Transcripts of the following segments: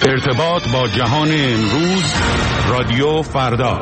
ارتباط با جهان امروز، رادیو فردا.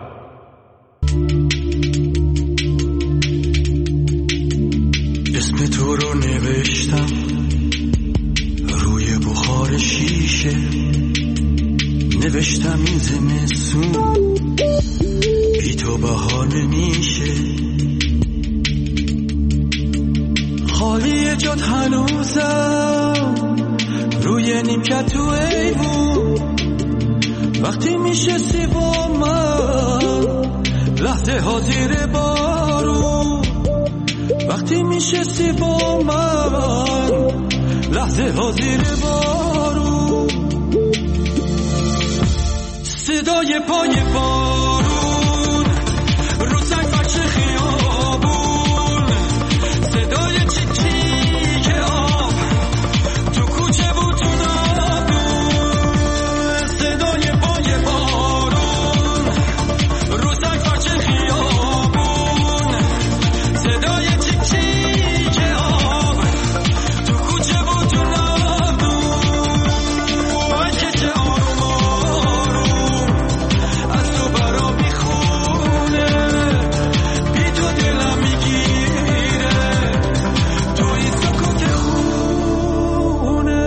اسم تو رو نوشتم روی بخار شیشه، نوشتم این زمستون بی تو بهار نمیشه، خالی جات هنوزم روی نیمکت تو ایوون، وقتی میشستی با من لحظه ها زیر بارون، وقتی میشستی با من لحظه ها زیر بارون، صدای پای بارون رو سنگ فرش خیابون، صدای چیک چیک آب تو کوچه بود تو نابون، صدای پای بارون رو سنگ فرش خیابون، صدای چیک چیک آب تو کوچه بود تو نابون، من که چه آروم آروم از تو برا میخونه، بی تو دلم میگیره تو این سکوت خونه.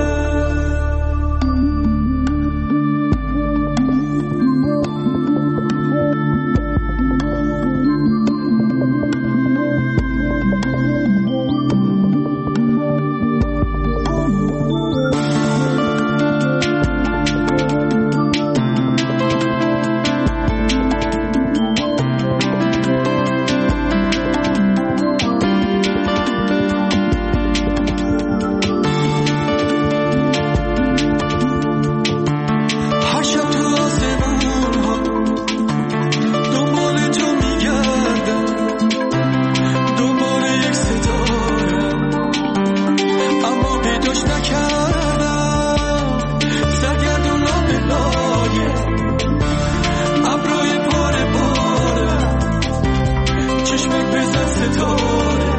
هر شب تو آسمون ها دنبال تو میگردم، دنبال یک ستاره اما پیداش نکردم، سرگردون به لایه ابروی پاره پاره، چشمک بزن ستاره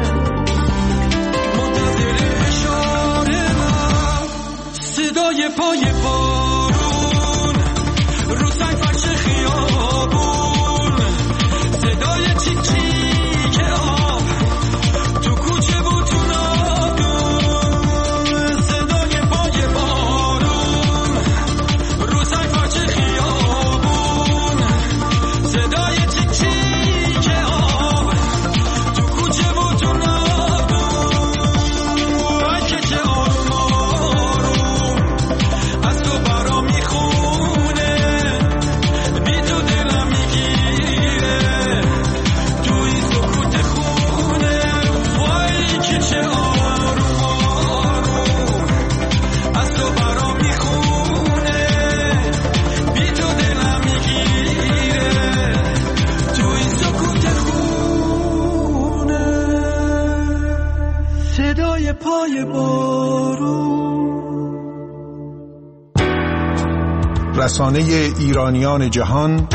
منتظر اشاره من، صدای پای بارون رو سنگ فرش خیابون، صدای چیک چیک آب تو کوچه بود تو نابون، صدای پای بارون رو سنگ فرش خیابون، صدای چیک چیک آب تو کوچه بود تو نابون، که چه آروم آروم از تو برا میخونه، بی تو دلم میگیره تو این سکوت خونه، وای که چه آروم آروم از تو برا میخونه، بی تو دلم میگیره تو این سکوت خونه، صدای پای بارون. رسانه ایرانیان جهان،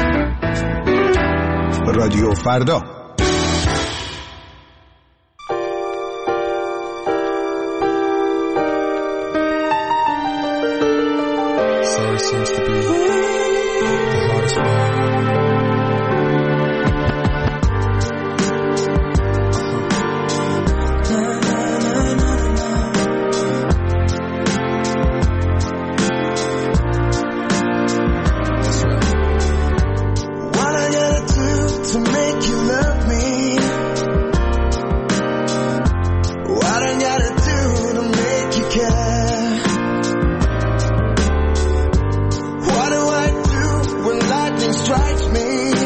رادیو فردا. Sorry seems to be the hardest one. That's right. What I gotta do to make you love me? What I gotta do to make you care? What do I do when lightning strikes me?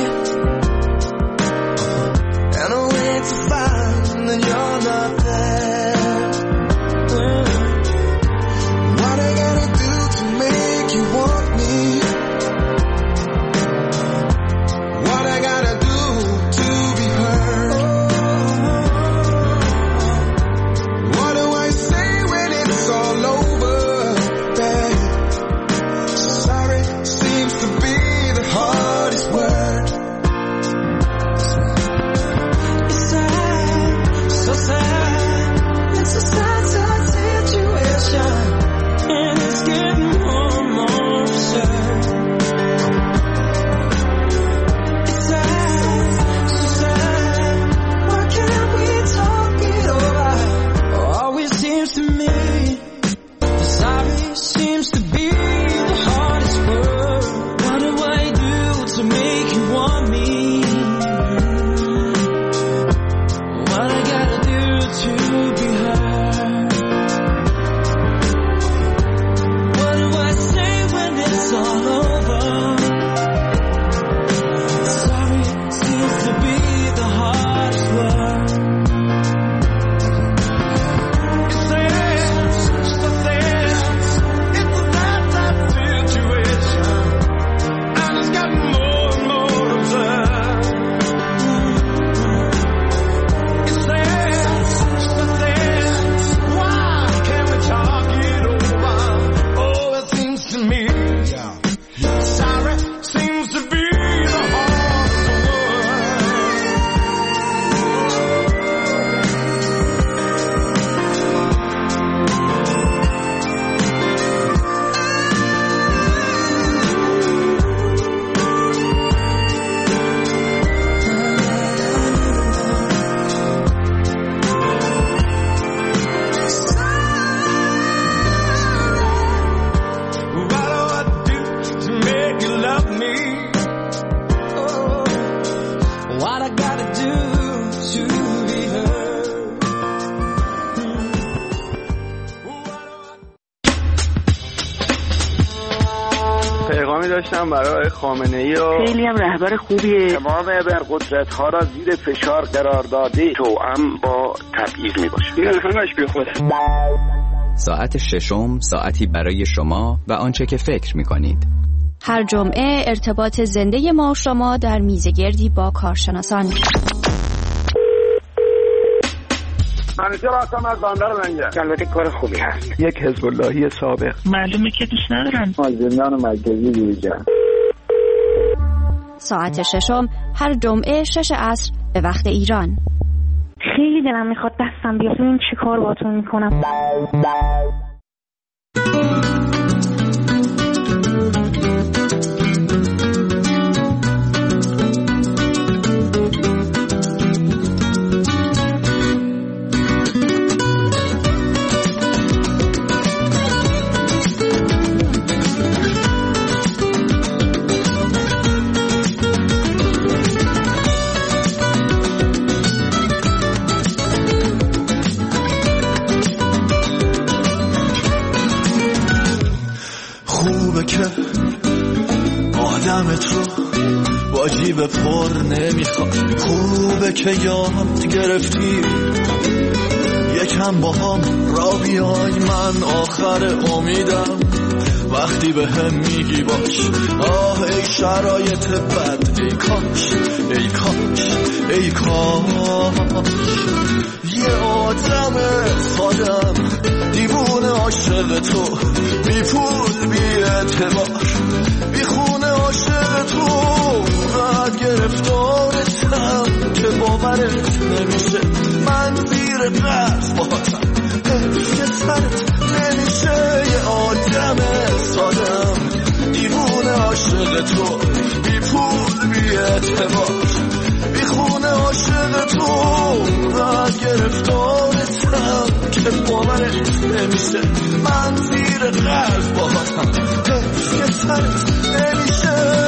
seems to be the hardest word. What do I do to make you want me? What I gotta do to be heard? What do I say when it's all over? Sorry seems to be the hardest word. داشتم برای خامنه‌ای و خیلی هم رهبر خوبیه. تمام قدرت‌ها را زیر فشار قرار داده توأم با تبعیض میباشه. این همش بیخوده. ساعت ششم، ساعتی برای شما و آنچه که فکر می‌کنید. هر جمعه ارتباط زنده ما شما در میزگردی با کارشناسان. منیجر هستم از بندر لنگر. البته کار خوبی هست. یک حزب اللهی سابق. معلومه که دوست ندارم. زندان مرکزی دیجا. ساعت ششم هر جمعه 6 عصر به وقت ایران. خیلی دلم میخواد دستم بیاد ببینم چی کار باهاتون میکنم. آدمت رو با جیب پر نمیخواد. خوبه که یاد گرفتی یکم با هم را بیای. من آخر امیدم وقتی به هم میگی باش. آه ای شرایط بد، ای کاش ای کاش ای کاش یه آدم سادم دیوونه عاشق تو، بی پول بی اعتبار بی خونه عاشق تو. قد گرفتارتم که باورت نمیشه. من زیر قرض باهاتم که سرت نمیشه. یه آدم سادم دیوونه عاشق تو، بی پول بی اعتبار بی خونه عاشق تو. قد گرفتارتم که باورت نمیشه. من زیر قرض باهاتم که سرت نمیشه.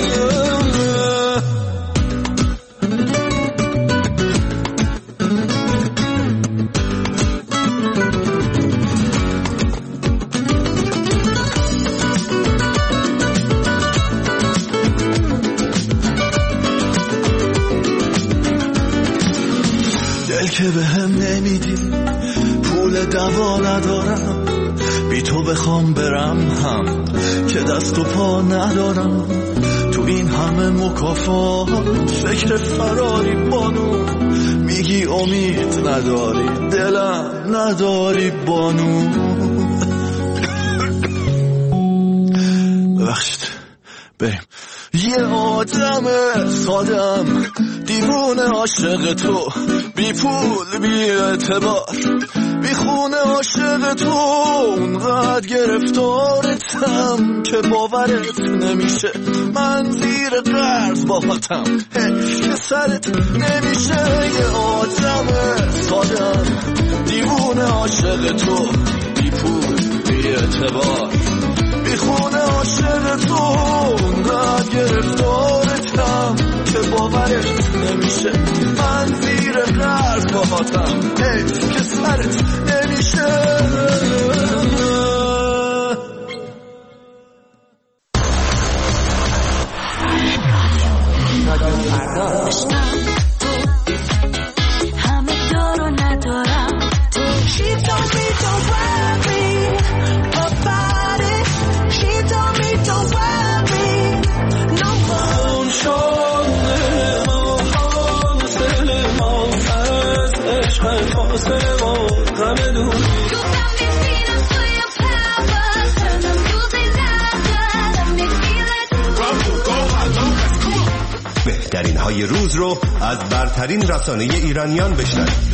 دل که به هم نمیدی، پول دوا ندارم. بی تو بخوام برم هم که دست و پا ندارم. تو این همه مکافات فکر فراری بانو. میگی امید نداری، دلم نداری بانو. ببخشید بریم. یه آدم سادم دیوونه عاشق تو، بی پول بی اعتبار بی خونه عاشق تو. اونقدر گرفتارتم که باورت نمیشه. من زیر قرض باهاتم که سرت نمیشه. یه آدم سادم دیوونه عاشق تو، بی پول بی اعتبار بیخونه عاشق تو اونقدر گرفتارتم که باورش نمیشه من زیر قرض باهاتم که سرت نمیشه همه دارو ندارم She told me don't worry about it She told me don't worry no more اون شده ما حاصل ما از عشق فاصله ما همه دور بهترین های روز رو از برترین رسانه ایرانیان بشنوید.